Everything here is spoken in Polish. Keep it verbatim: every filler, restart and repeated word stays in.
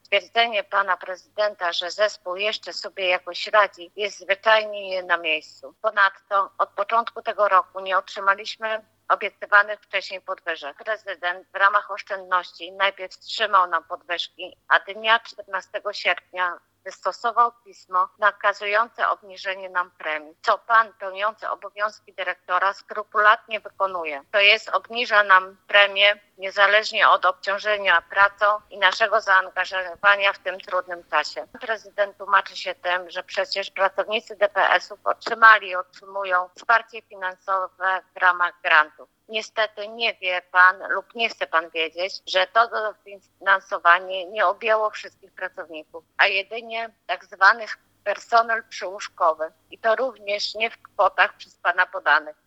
Stwierdzenie pana prezydenta, że zespół jeszcze sobie jakoś radzi, jest zwyczajnie nie na miejscu. Ponadto od początku tego roku nie otrzymaliśmy obiecywanych wcześniej podwyżek. Prezydent w ramach oszczędności najpierw wstrzymał nam podwyżki, a dnia czternastego sierpnia wystosował pismo nakazujące obniżenie nam premii, co pan pełniący obowiązki dyrektora skrupulatnie wykonuje. To jest obniża nam premię niezależnie od obciążenia pracą i naszego zaangażowania w tym trudnym czasie. Prezydent tłumaczy się tym, że przecież pracownicy D P S-ów otrzymali i otrzymują wsparcie finansowe w ramach grantów. Niestety nie wie pan lub nie chce pan wiedzieć, że to dofinansowanie nie objęło wszystkich pracowników, a jedynie tak zwanych personel przyłóżkowy i to również nie w kwotach przez pana podanych.